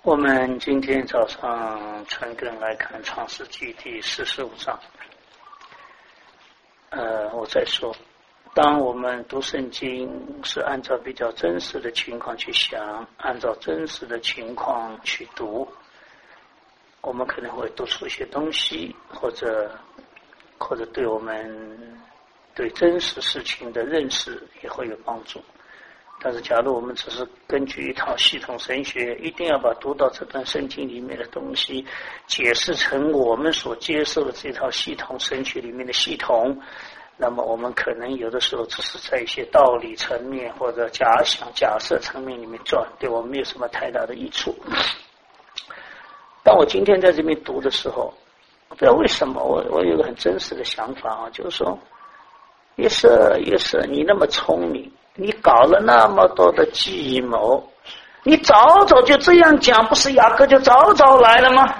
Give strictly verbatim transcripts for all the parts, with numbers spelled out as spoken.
我们今天早上纯根来看创世纪第四十五章。呃，我再说，当我们读圣经是按照比较真实的情况去想，按照真实的情况去读，我们可能会读出一些东西，或者或者对我们对真实事情的认识也会有帮助。但是假如我们只是根据一套系统神学，一定要把读到这段圣经里面的东西解释成我们所接受的这套系统神学里面的系统，那么我们可能有的时候只是在一些道理层面或者假想假设层面里面转，对我们没有什么太大的益处。当我今天在这边读的时候，不知道为什么我我有个很真实的想法啊，就是说约瑟约瑟你那么聪明，你搞了那么多的计谋，你早早就这样讲，不是雅各就早早来了吗？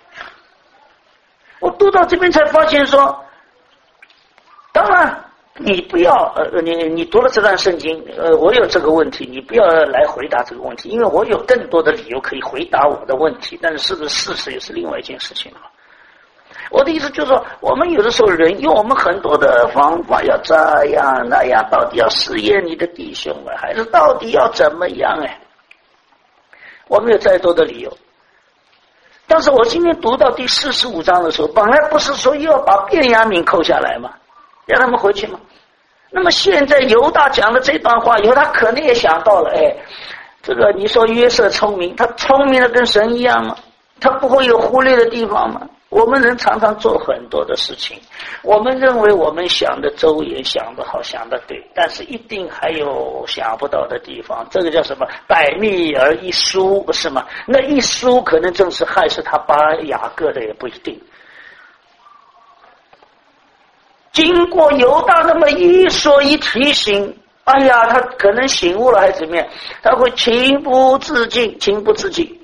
我读到这边才发现说，当然你不要呃你你读了这段圣经，呃我有这个问题，你不要来回答这个问题，因为我有更多的理由可以回答我的问题，但是是不是事实也是另外一件事情了。我的意思就是说，我们有的时候人用我们很多的方法，要这样那样，到底要试验你的弟兄啊，还是到底要怎么样哎？我们有再多的理由，但是我今天读到第四十五章的时候，本来不是说又要把便雅悯扣下来吗？让他们回去吗？那么现在犹大讲的这段话以后，他可能也想到了，哎，这个你说约瑟聪明，他聪明的跟神一样吗？他不会有忽略的地方吗？我们人常常做很多的事情，我们认为我们想的周延，想的好，想的对，但是一定还有想不到的地方。这个叫什么？百密而一疏，不是吗？那一疏可能正是害死他巴雅各的，也不一定。经过犹大那么一说一提醒，哎呀，他可能醒悟了还是怎么样，他会情不自禁，情不自禁。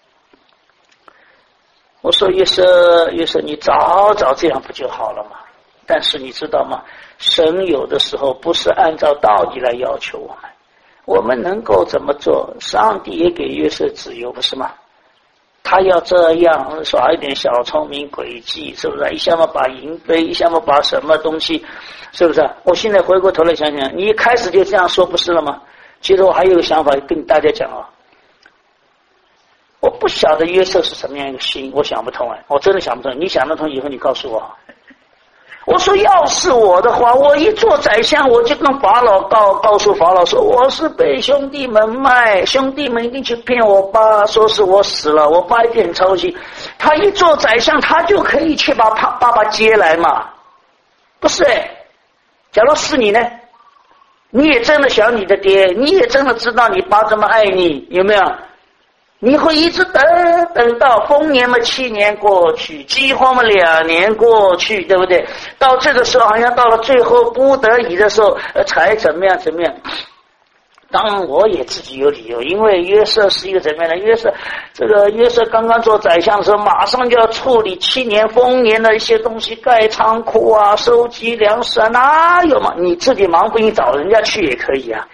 我说约瑟约瑟你早早这样不就好了吗？但是你知道吗，神有的时候不是按照道理来要求我们，我们能够怎么做，上帝也给约瑟自由，不是吗？他要这样耍一点小聪明诡计，是不是？一下嘛把银杯，一下嘛把什么东西，是不是？我现在回过头来想想，你一开始就这样说不是了吗？其实我还有个想法跟大家讲啊，我不晓得约瑟是什么样一个心，我想不通哎，我真的想不通。你想得通以后，你告诉我。我说要是我的话，我一做宰相，我就跟法老告告诉法老说，我是被兄弟们卖，兄弟们一定去骗我爸，说是我死了，我爸一定很操心。他一做宰相，他就可以去把爸爸爸接来嘛，不是哎？假如是你呢？你也真的想你的爹，你也真的知道你爸这么爱你，有没有？你会一直等等到丰年嘛七年过去，饥荒嘛两年过去，对不对？到这个时候好像到了最后不得已的时候才怎么样怎么样。当然我也自己有理由，因为约瑟是一个怎么样的约瑟，这个约瑟刚刚做宰相的时候，马上就要处理七年丰年的一些东西，盖仓库啊，收集粮食啊，哪有嘛？你自己忙不你找人家去也可以啊。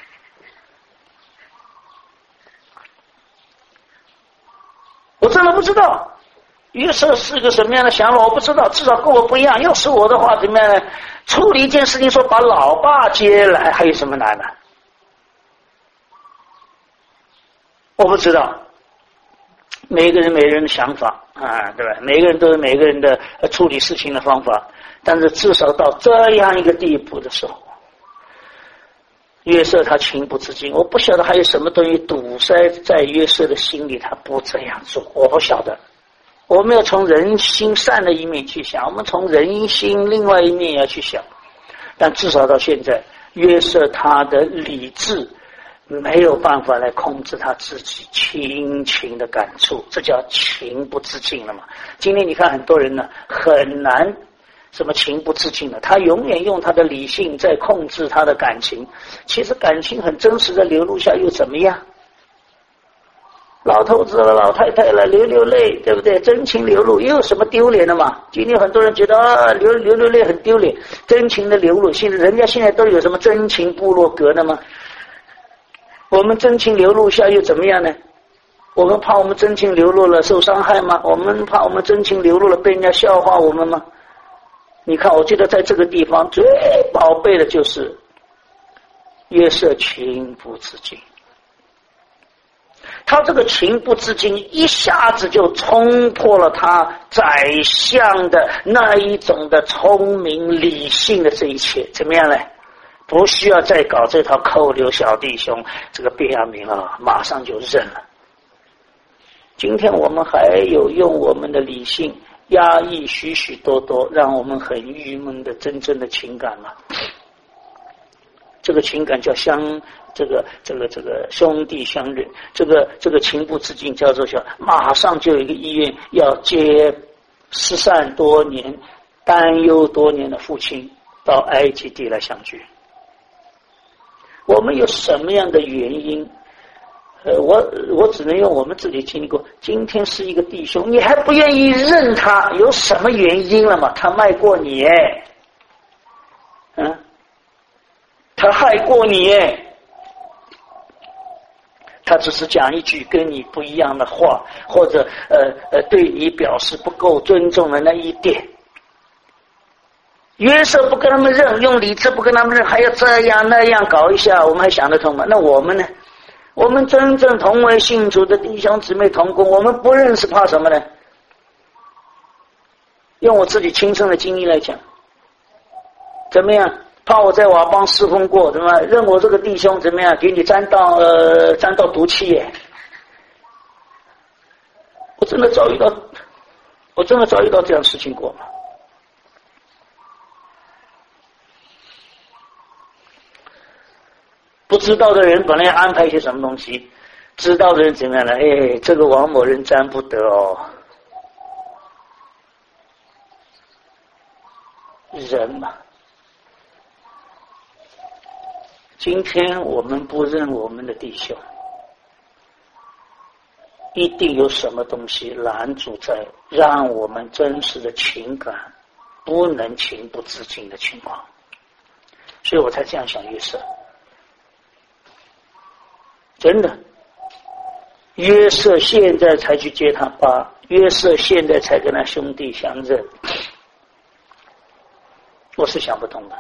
我真的不知道约瑟是个什么样的想法，我不知道，至少跟我不一样。要是我的话怎么样呢？处理一件事情，说把老爸接来，还有什么难的？我不知道，每个人每个人的想法啊，对吧？每个人都有每个人的处理事情的方法，但是至少到这样一个地步的时候，约瑟他情不自禁，我不晓得还有什么东西堵塞在约瑟的心里，他不这样做，我不晓得。我们要从人心善的一面去想，我们从人心另外一面要去想，但至少到现在，约瑟他的理智没有办法来控制他自己亲情的感触，这叫情不自禁了嘛。今天你看很多人呢，很难什么情不自禁的，他永远用他的理性在控制他的感情，其实感情很真实的流露下又怎么样？老头子了，老太太了，流流泪，对不对？真情流露又有什么丢脸的嘛？今天很多人觉得啊，流流流泪很丢脸，真情的流露，现在人家现在都有什么真情部落格的吗？我们真情流露下又怎么样呢？ 我们怕我们真情流露了受伤害吗？我们怕我们真情流露了被人家笑话我们吗？你看，我觉得在这个地方最宝贝的就是约瑟情不自禁。他这个情不自禁一下子就冲破了他宰相的那一种的聪明理性的这一切，怎么样呢？不需要再搞这套扣留小弟兄，这个便雅悯啊马上就认了。今天我们还有用我们的理性压抑许许多多让我们很郁闷的真正的情感吗？这个情感叫相这个这个这个兄弟相认，这个这个情不自禁叫做叫马上就有一个意愿要接失散多年担忧多年的父亲到埃及地来相聚。我们有什么样的原因？呃，我我只能用我们自己经历过。今天是一个弟兄，你还不愿意认他，有什么原因了吗？他卖过你哎，嗯，他害过你哎，他只是讲一句跟你不一样的话，或者呃呃对你表示不够尊重的那一点。约瑟不跟他们认，用理智不跟他们认，还要这样那样搞一下，我们还想得通吗？那我们呢？我们真正同为信主的弟兄姊妹同工，我们不认识怕什么呢？用我自己亲身的经历来讲，怎么样？怕我在瓦邦侍奉过，怎么认我这个弟兄怎么样？给你沾到呃沾到毒气耶！我真的遭遇到，我真的遭遇到这样的事情过吗？不知道的人本来安排一些什么东西，知道的人怎么样呢？哎，这个王某人沾不得哦。人嘛，今天我们不认我们的弟兄，一定有什么东西拦阻在让我们真实的情感不能情不自禁的情况，所以我才这样想约瑟。真的，约瑟现在才去接他爸，约瑟现在才跟他兄弟相认，我是想不通的。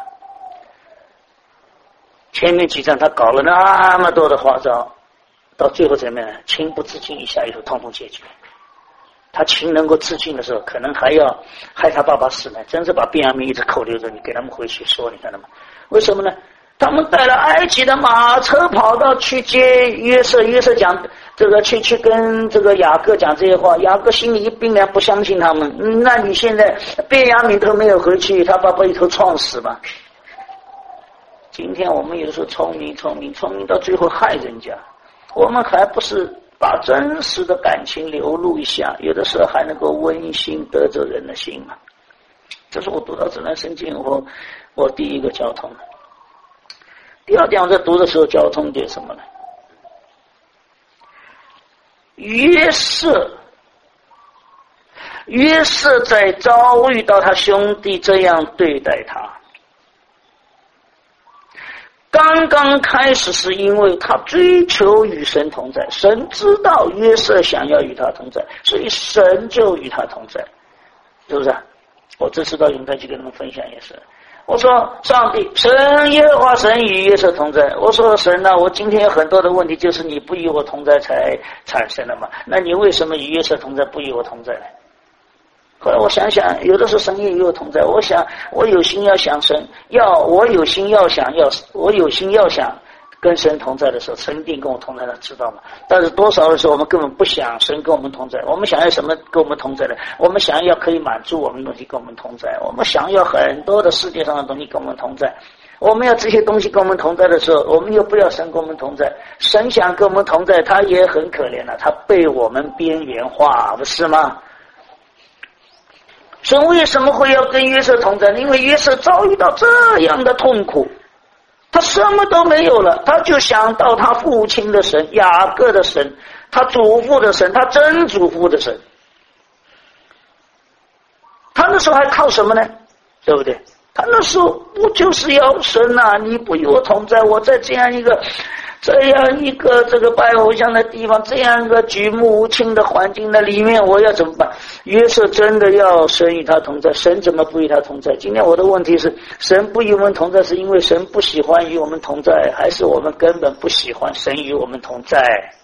前面几章他搞了那么多的花招，到最后怎么样？情不自禁一下以后统统解决。他情能够自禁的时候，可能还要害他爸爸死呢，真是把便雅悯一直扣留着，你给他们回去说，你看到吗？为什么呢？他们带了埃及的马车跑到去接约瑟，约瑟讲这个去去跟这个雅各讲这些话，雅各心里一冰凉，不相信他们。嗯，那你现在便雅悯都没有回去，他爸爸一头撞死吧。今天我们有时候聪明聪明聪明到最后害人家，我们还不是把真实的感情流露一下，有的时候还能够温馨得着人的心嘛。这是我读到这段圣经我我第一个交通的。第二点，我在读的时候交通点什么呢？约瑟，约瑟在遭遇到他兄弟这样对待他，刚刚开始是因为他追求与神同在，神知道约瑟想要与他同在，所以神就与他同在，是不是？我这次到永泰去跟他们分享也是。我说上帝神耶和华神与约瑟同在，我说神啊，我今天有很多的问题就是你不与我同在才产生的嘛，那你为什么与约瑟同在不与我同在呢？后来我想想，有的时候神也与我同在，我想我有心要想神，要我有心要想要我有心要想跟神同在的时候，神一定跟我同在的，知道吗？但是多少的时候我们根本不想神跟我们同在，我们想要什么跟我们同在的？我们想要可以满足我们的东西跟我们同在，我们想要很多的世界上的东西跟我们同在，我们要这些东西跟我们同在的时候，我们又不要神跟我们同在，神想跟我们同在，他也很可怜了、啊，他被我们边缘化，不是吗？神为什么会要跟约瑟同在？因为约瑟遭遇到这样的痛苦，他什么都没有了，他就想到他父亲的神，雅各的神，他祖父的神，他曾祖父的神。他那时候还靠什么呢？对不对？他那时候不就是要神啊，你不与我同在，我在这样一个这样一个这个拜偶像的地方，这样一个举目无亲的环境的里面，我要怎么办？约瑟真的要神与他同在，神怎么不与他同在？今天我的问题是，神不与我们同在，是因为神不喜欢与我们同在，还是我们根本不喜欢神与我们同在？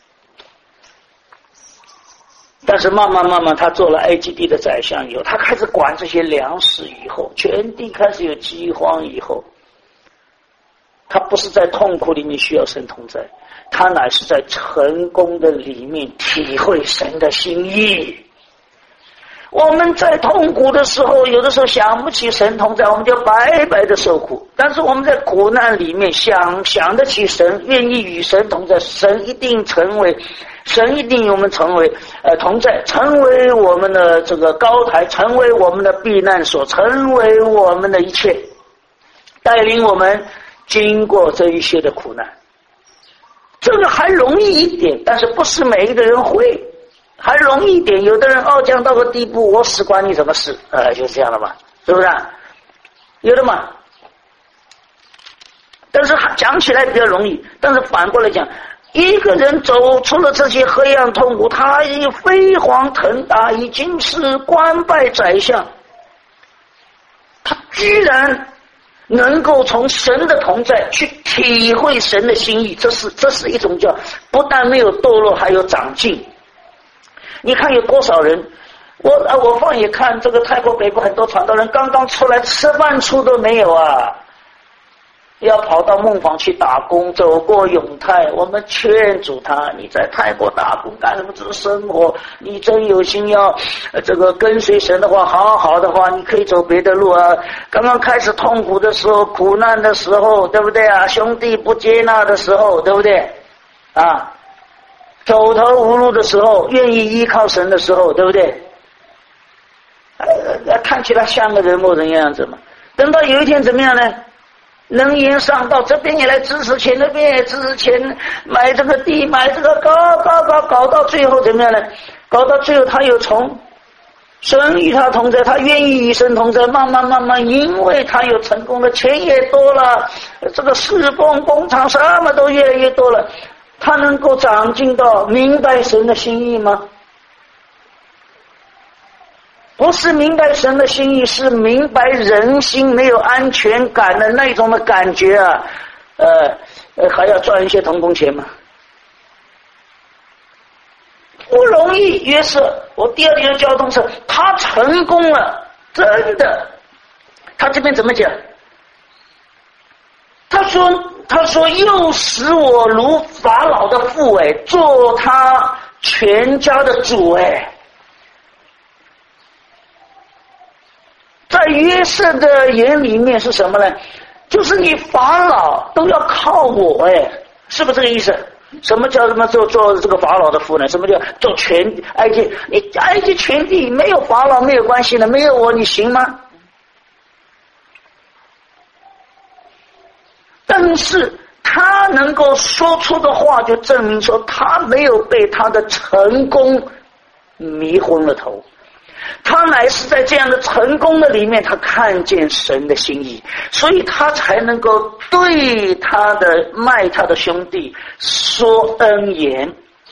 但是慢慢慢慢，他做了埃及地的宰相以后，他开始管这些粮食以后，全地开始有饥荒以后，他不是在痛苦里面需要神同在，他乃是在成功的里面体会神的心意。我们在痛苦的时候，有的时候想不起神同在，我们就白白的受苦。但是我们在苦难里面想想得起神，愿意与神同在，神一定成为，神一定与我们成为呃同在，成为我们的这个高台，成为我们的避难所，成为我们的一切，带领我们经过这一些的苦难。这个还容易一点，但是不是每一个人会。还容易一点，有的人傲将到个地步，我死关你什么事？呃，就是这样的嘛，是不是？有的嘛。但是讲起来比较容易，但是反过来讲，一个人走出了这些黑暗痛苦，他已飞黄腾达，已经是官拜宰相，他居然能够从神的同在去体会神的心意，这是这是一种叫不但没有堕落，还有长进。你看有多少人，我啊我放眼看这个泰国北部很多传道人刚刚出来，吃饭处都没有啊，要跑到孟房去打工，走过永泰，我们劝阻他，你在泰国打工干什么？这是生活，你真有心要、呃、这个跟随神的话，好好的话，你可以走别的路啊。刚刚开始痛苦的时候，苦难的时候，对不对啊？兄弟不接纳的时候，对不对啊？走投无路的时候，愿意依靠神的时候，对不对？呃，看起来像个人模人样子嘛。等到有一天怎么样呢？能言上道，这边也来支持钱，那边也支持钱，买这个地，买这个，搞搞搞，搞到最后怎么样呢？搞到最后，他又从神与他同在，他愿意与神同在，慢慢慢慢，因为他有成功的，钱也多了，这个事工工厂什么都越来越多了。他能够长进到明白神的心意吗？不是明白神的心意，是明白人心没有安全感的那种的感觉啊！呃，呃还要赚一些童工钱吗？不容易。约瑟，我第二天交通是，他成功了，真的。他这边怎么讲？他说。他说又使我如法老的父，哎，做他全家的主，哎。在约瑟的眼里面是什么呢？就是你法老都要靠我，哎，是不是这个意思？什么叫什么做做这个法老的父呢？什么叫做全埃及？你埃及全地没有法老没有关系的，没有我你行吗？但是他能够说出的话，就证明说他没有被他的成功迷昏了头，他乃是在这样的成功的里面，他看见神的心意，所以他才能够对他的卖他的兄弟说恩言。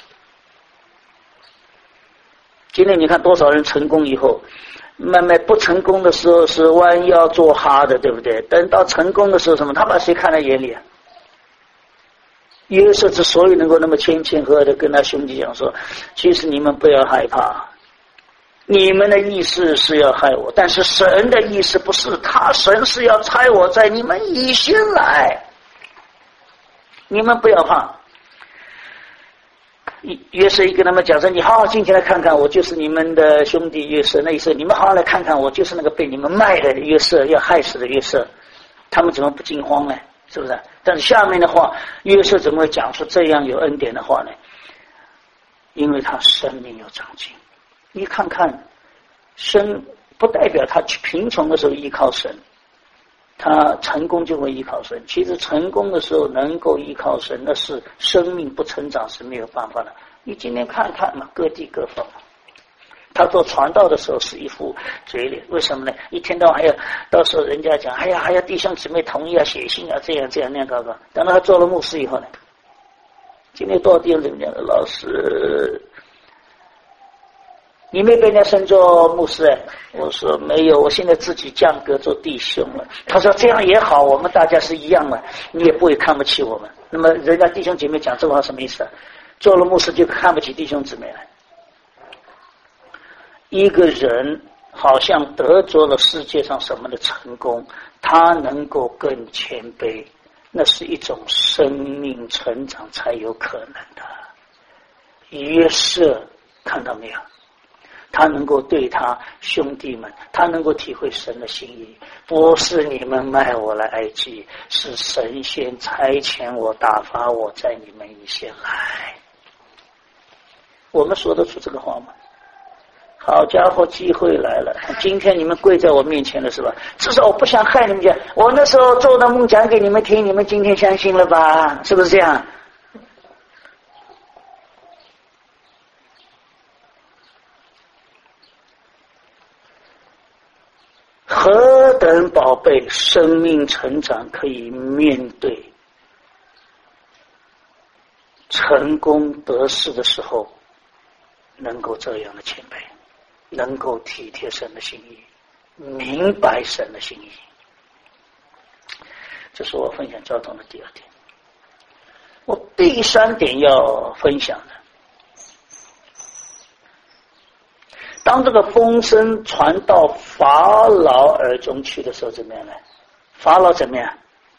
今天你看多少人成功以后，慢慢不成功的时候是弯腰做哈的，对不对？等到成功的时候什么？他把谁看在眼里啊？约瑟之所以能够那么谦谦和和的跟他兄弟讲说，其实你们不要害怕，你们的意思是要害我，但是神的意思不是，他神是要差我在你们以先来，你们不要怕。约瑟一跟他们讲说，你好好进去来看看，我就是你们的兄弟约瑟。那意思你们好好来看看，我就是那个被你们卖的约瑟，要害死的约瑟。他们怎么不惊慌呢？是不是？但是下面的话，约瑟怎么会讲出这样有恩典的话呢？因为他生命有长进。你看看，生不代表他贫穷的时候依靠神，他成功就会依靠神。其实成功的时候能够依靠神，那是生命不成长是没有办法的。你今天看看嘛，各地各方，他做传道的时候是一副嘴脸，为什么呢？一天到晚还要，到时候人家讲，哎呀，还要弟兄姊妹同意啊，写信啊，这样这样那样搞搞。等到他做了牧师以后呢， 今天多少弟兄怎么讲的？老师，你没被人家升做牧师哎？我说没有，我现在自己降格做弟兄了。他说这样也好，我们大家是一样的，你也不会看不起我们。那么人家弟兄姐妹讲这话什么意思啊？做了牧师就看不起弟兄姊妹了。一个人好像得着了世界上什么的成功，他能够更谦卑，那是一种生命成长才有可能的。约瑟看到没有？他能够对他兄弟们，他能够体会神的心意，不是你们卖我来埃及，是神先差遣我打发我在你们以前来。我们说得出这个话吗？好家伙，机会来了！今天你们跪在我面前了是吧？至少我不想害你们讲，我那时候做的梦讲给你们听，你们今天相信了吧？是不是这样？何等宝贝，生命成长可以面对成功得势的时候，能够这样的谦卑，能够体贴神的心意，明白神的心意。这是我分享交通的第二点。我第三点要分享的，当这个风声传到法老耳中去的时候，怎么样呢？法老怎么样？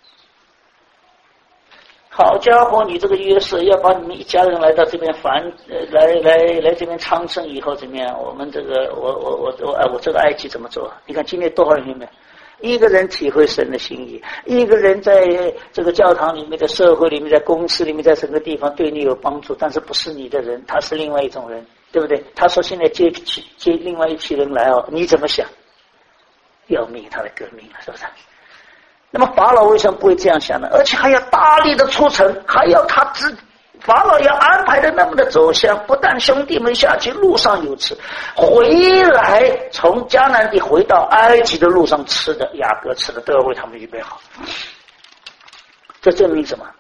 好家伙，你这个约瑟要把你们一家人来到这边繁，呃，来来来这边昌盛以后怎么样？我们这个我我我我哎，我这个埃及怎么做？你看今天多少人有没有？一个人体会神的心意，一个人在这个教堂里面、在社会里面、在公司里面、在整个地方对你有帮助，但是不是你的人，他是另外一种人，对不对？他说现在接接另外一批人来哦，你怎么想？要命，他的革命了，是不是？那么法老为什么不会这样想呢？而且还要大力的出城，还要他自法老要安排的那么的走向，不但兄弟们下去路上有吃，回来从迦南地回到埃及的路上吃的，雅各吃的都要为他们预备好。这证明什么？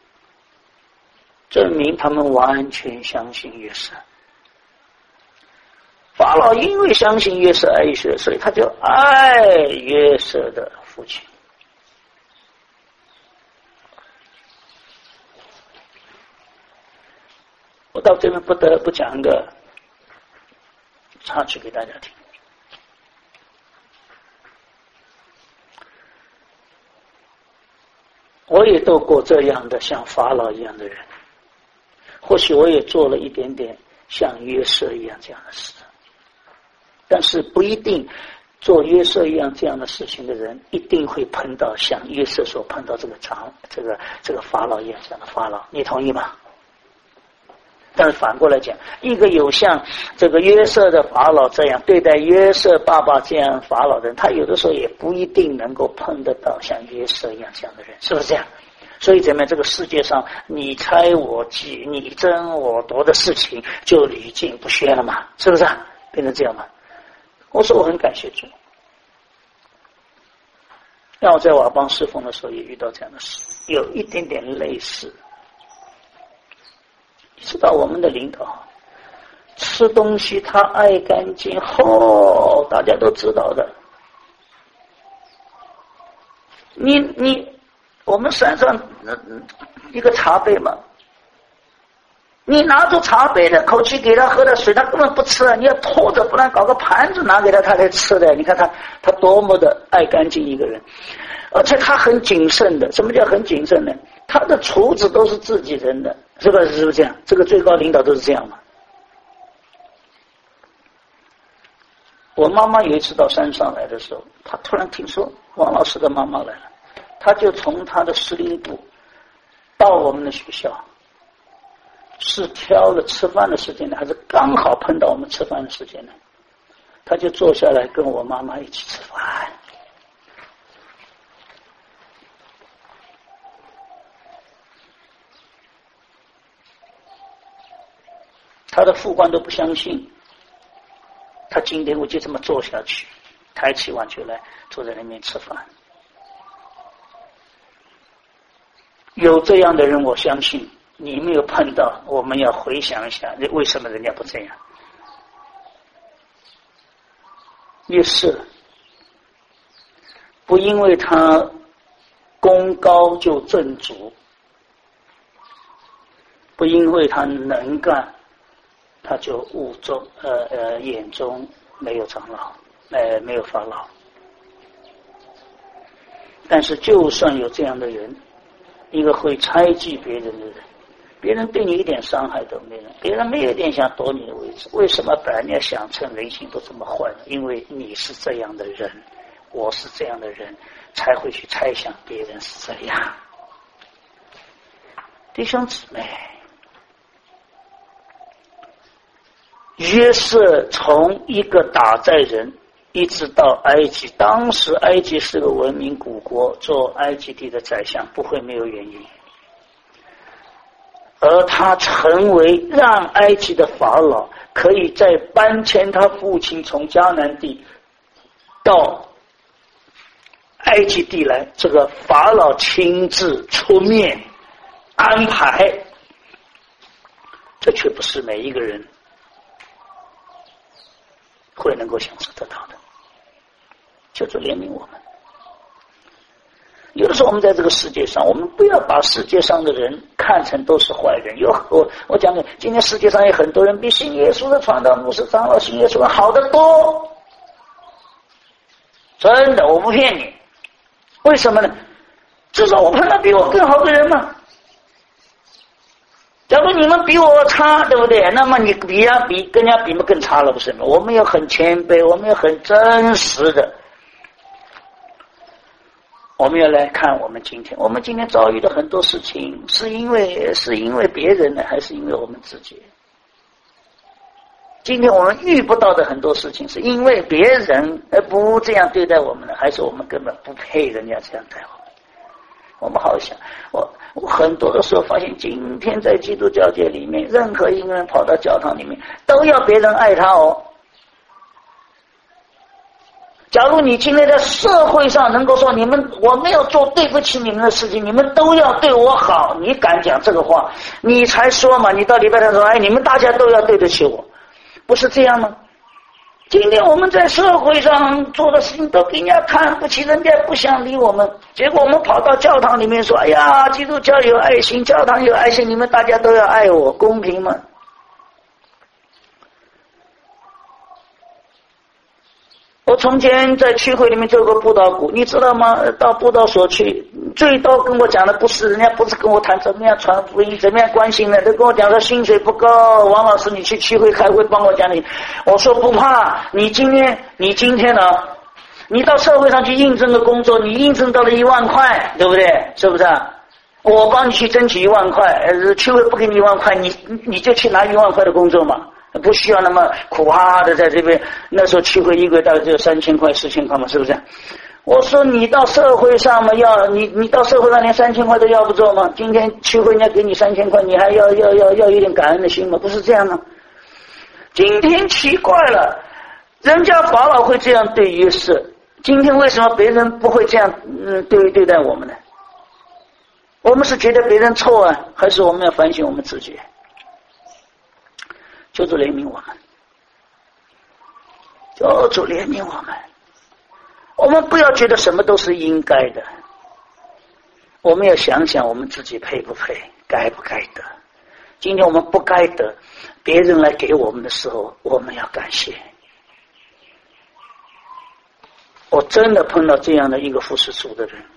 证明他们完全相信约瑟。法老因为相信约瑟爱约瑟，所以他就爱约瑟的父亲。我到这边不得不讲一个插曲给大家听。我也做过这样的像法老一样的人，或许我也做了一点点像约瑟一样这样的事，但是不一定做约瑟一样这样的事情的人一定会碰到像约瑟所碰到这个长这个这个法老一样这样的法老，你同意吗？但是反过来讲，一个有像这个约瑟的法老这样对待约瑟爸爸这样法老的人，他有的时候也不一定能够碰得到像约瑟一样这样的人，是不是这样？所以怎么样，这个世界上你猜我记你争我夺的事情就屡禁不鲜了嘛，是不是啊？变成这样嘛？我说我很感谢主，让我在瓦邦侍奉的时候也遇到这样的事，有一点点类似。知道我们的领导吃东西他爱干净，吼、哦、大家都知道的。你你我们山上一个茶杯嘛，你拿着茶杯的口气给他喝的水，他根本不吃啊！你要拖着，不然搞个盘子拿给他，他才吃的。你看他他多么的爱干净一个人，而且他很谨慎的。什么叫很谨慎呢？他的厨子都是自己人的，是不是？是不是这样？这个最高领导都是这样嘛。我妈妈有一次到山上来的时候，她突然听说王老师的妈妈来了，她就从她的司令部到我们的学校，是挑了吃饭的时间呢，还是刚好碰到我们吃饭的时间呢？她就坐下来跟我妈妈一起吃饭。他的副官都不相信，他今天我就这么做下去，抬起碗就来坐在那边吃饭。有这样的人，我相信你没有碰到，我们要回想一下，为什么人家不这样？也是不因为他功高就正足，不因为他能干，他就物中呃呃眼中没有长老，呃没有法老。但是就算有这样的人，一个会猜忌别人的人，别人对你一点伤害都没有，别人没有一点想夺你的位置，为什么把人家想成人性都这么坏呢？因为你是这样的人，我是这样的人，才会去猜想别人是这样。弟兄姊妹，约瑟从一个打寨人一直到埃及，当时埃及是个文明古国，做埃及地的宰相不会没有原因，而他成为让埃及的法老可以在搬迁他父亲从迦南地到埃及地来，这个法老亲自出面安排，这却不是每一个人会能够享受得到的。求主怜悯我们。有的时候我们在这个世界上，我们不要把世界上的人看成都是坏人。有我我讲的，今天世界上有很多人比信耶稣的传道牧师长老信耶稣好得多，真的，我不骗你。为什么呢？至少我碰到比我更好的人嘛。假如你们比我差，对不对？那么你比呀比跟人家比嘛更差了，不是吗？我们要很谦卑，我们要很真实的。我们要来看我们今天，我们今天遭遇的很多事情，是因为是因为别人呢，还是因为我们自己？今天我们遇不到的很多事情，是因为别人而不这样对待我们呢，还是我们根本不配人家这样待我们？我们好好想，我我很多的时候发现，今天在基督教界里面，任何一个人跑到教堂里面，都要别人爱他哦。假如你今天在社会上能够说你们我没有做对不起你们的事情，你们都要对我好，你敢讲这个话，你才说嘛，你到礼拜堂说，哎，你们大家都要对得起我，不是这样吗？今天我们在社会上做的事情都给人家看不起，人家不想理我们，结果我们跑到教堂里面说，哎呀，基督教有爱心，教堂有爱心，你们大家都要爱我，公平吗？我从前在区会里面做过布道股，你知道吗？到布道所去，最多跟我讲的不是人家不是跟我谈怎么样传福音，怎么样关心的，都跟我讲说薪水不够，王老师你去区会开会帮我讲你。我说不怕，你今天你今天呢、啊，你到社会上去应征的工作，你应征到了一万块，对不对？是不是啊？我帮你去争取一万块，呃，区会不给你一万块，你你就去拿一万块的工作嘛。不需要那么苦哈哈的在这边，那时候区会一个月大概只有三千块四千块嘛，是不是？我说你到社会上嘛，要你你到社会上连三千块都要不着吗？今天区会人家给你三千块，你还要要要要有点感恩的心吗？不是这样吗？今天奇怪了，人家法老会这样对约瑟，今天为什么别人不会这样嗯对对待我们呢？我们是觉得别人错啊，还是我们要反省我们自己？求主怜悯我们，求主怜悯我们。我们不要觉得什么都是应该的，我们要想想我们自己配不配，该不该得。今天我们不该得，别人来给我们的时候，我们要感谢。我真的碰到这样的一个服侍主的人，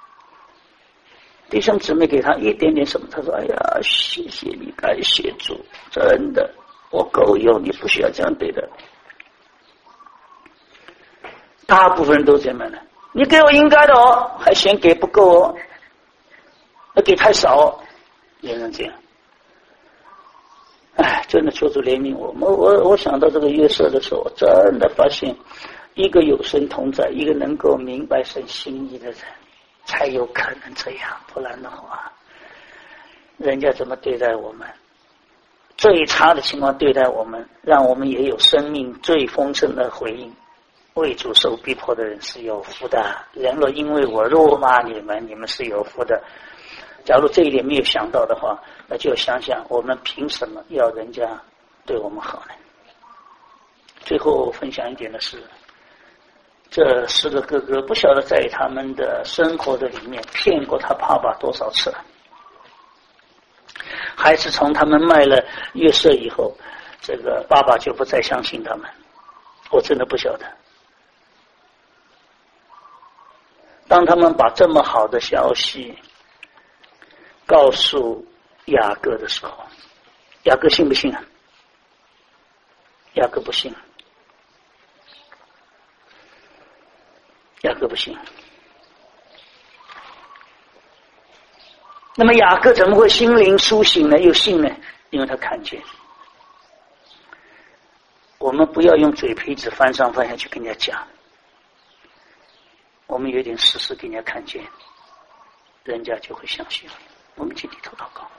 弟兄姊妹给他一点点什么，他说：“哎呀，谢谢你，感谢主，真的。”我够用，你不需要这样对的。大部分人都这么的，你给我应该的哦，还嫌给不够哦，给太少哦，也能这样。哎，真的求主怜悯我。我我我想到这个约瑟的时候，我真的发现，一个有神同在，一个能够明白神心意的人，才有可能这样。不然的话，人家怎么对待我们？最差的情况对待我们，让我们也有生命最丰盛的回应。为主受逼迫的人是有福的，人若因为我辱骂你们，你们是有福的。 假如这一点没有想到的话，那就想想我们凭什么要人家对我们好呢？最后分享一点的是，这四个哥哥不晓得在他们的生活的里面骗过他爸爸多少次了，还是从他们卖了约瑟以后，这个爸爸就不再相信他们，我真的不晓得。当他们把这么好的消息告诉雅各的时候，雅各信不信啊？雅各不信，雅各不信。那么雅各怎么会心灵苏醒呢？又信呢？因为他看见。我们不要用嘴皮子翻上翻下去跟人家讲，我们有点事实给人家看见，人家就会相信。我们请低头祷告。